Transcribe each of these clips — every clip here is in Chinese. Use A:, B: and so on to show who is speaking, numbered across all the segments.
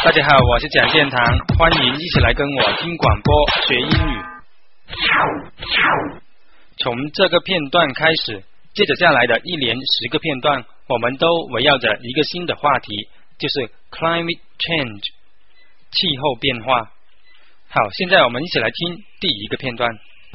A: 大家好，我是蒋建堂，欢迎一起来跟我听广播学英语。从这个片段开始，接着下来的一连10个片段，我们都围绕着一个新的话题，就是 climate change 气候变化。好，现在我们一起来听第一个片段。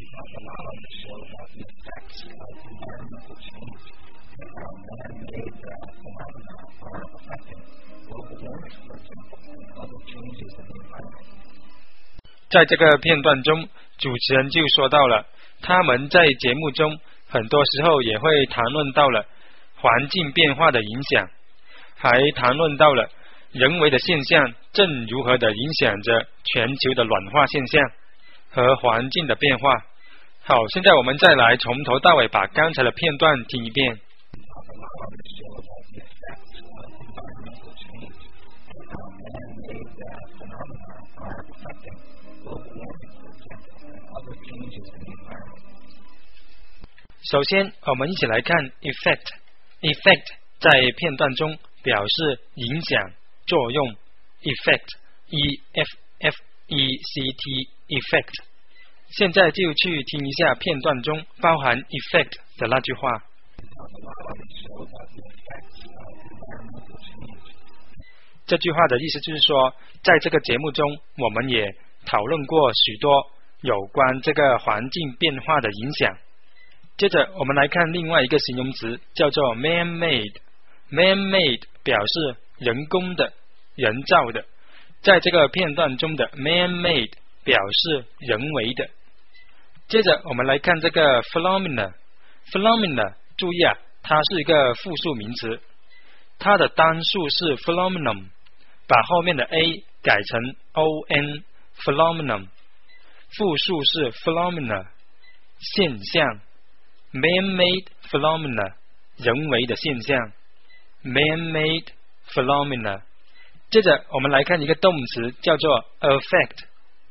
A: 在这个片段中，主持人就说到了，他们在节目中很多时候也会谈论到了环境变化的影响，还谈论到了人为的现象正如何的影响着全球的暖化现象和环境的变化。好，现在我们再来从头到尾把刚才的片段听一遍。首先，我们一起来看 effect。effect 在片段中表示影响、作用。effect E-F-F-E-C-T effect。现在就去听一下片段中包含 effect 的那句话。这句话的意思就是说，在这个节目中，我们也讨论过许多有关这个环境变化的影响。接着我们来看另外一个形容词，叫做 man-made。 man-made 表示人工的、人造的，在这个片段中的 man-made 表示人为的。接着我们来看这个 phenomena。 phenomena 注意啊，它是一个复数名词，它的单数是 phenomenon， 把后面的 a 改成 on phenomenon， 复数是 phenomena， 现象。Man-made phenomena 人为的现象。 Man-made phenomena。 接着我们来看一个动词，叫做 affect。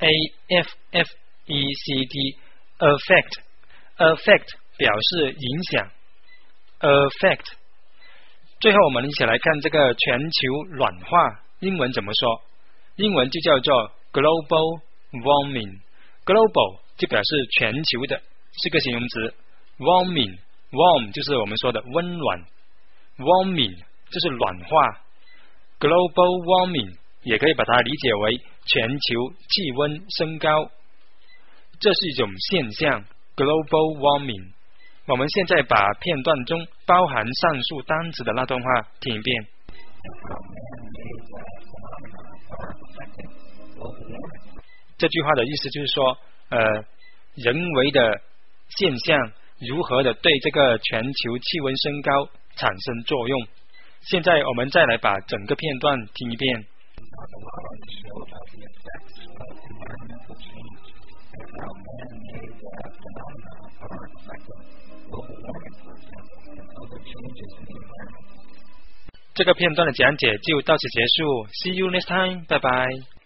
A: A-F-F-E-C-T affect。 affect 表示影响。 affect。 最后我们一起来看这个全球暖化英文怎么说。英文就叫做 global warming。 global 就表示全球的，是个形容词。warming warm 就是我们说的温暖， warming 就是暖化。 global warming 也可以把它理解为全球气温升高，这是一种现象。 global warming。 我们现在把片段中包含上述单词的那段话听一遍。这句话的意思就是说，人为的现象如何的对这个全球气温升高产生作用。现在我们再来把整个片段听一遍。这个片段的讲解就到此结束。See you next time， 拜拜。